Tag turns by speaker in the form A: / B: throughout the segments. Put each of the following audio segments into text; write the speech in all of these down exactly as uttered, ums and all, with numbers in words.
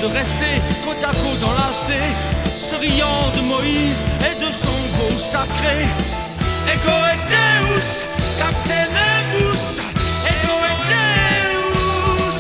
A: de rester côte à côte enlacés, se riant de Moïse et de son veau sacré. Ego et Deus, captenemus, ego et Deus.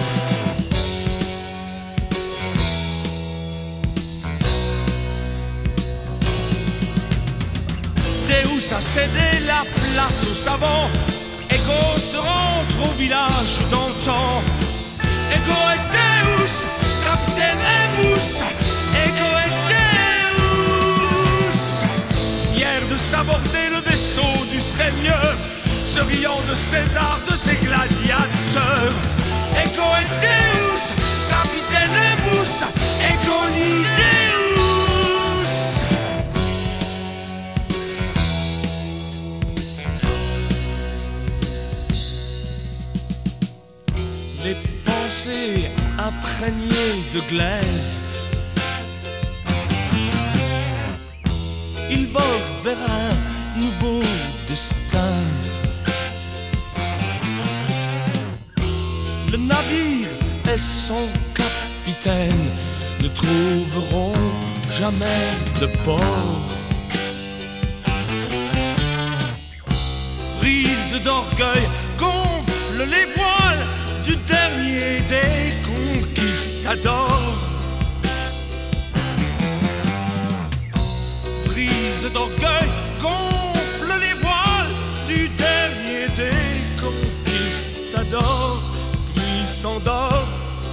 A: Deus a cédé la place aux savants. Ego se rentre au village d'antan. Ego et Deus, captenemus, ego et Deus. Fier de s'aborder le vaisseau du Seigneur, se riant de César, de ses gladiateurs. Ego et Deus, captenemus, ego ni Deus. Les pensées imprégnées de glaise, il vogue vers un nouveau destin. Le navire et son capitaine ne trouveront jamais de port. Brise d'orgueil gonfle les voiles du dernier des conquistadors. Brise d'orgueil gonfle les voiles du dernier des conquistadors. Puis s'endort,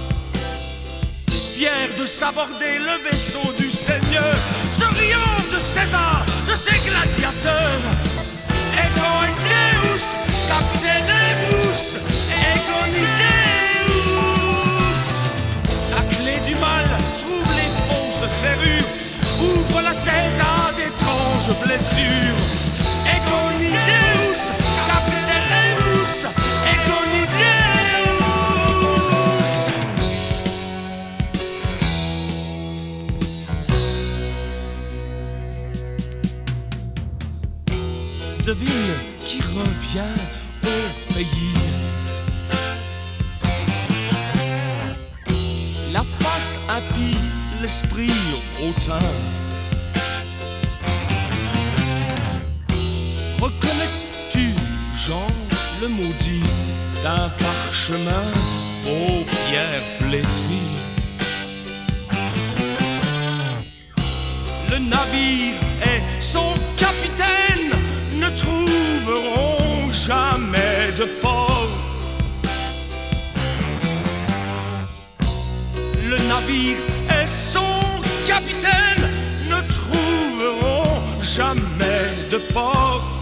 A: fier de s'aborder le vaisseau du Seigneur, se riant de César, de ses gladiateurs. Ego et Deus, captenemus, ego ni Deus. La clé du mal trouve les fausses serrures, ouvre la tête à d'étranges blessures. Ego ni Deus, captenemus, ego ni Deus. Devine qui revient au pays. La face impie, l'esprit hautain. Reconnais-tu Jean le maudit d'un parchemin aux pierres flétries? Le navire et son capitaine ne trouveront jamais de port. Le navire et son capitaine ne trouveront jamais de port.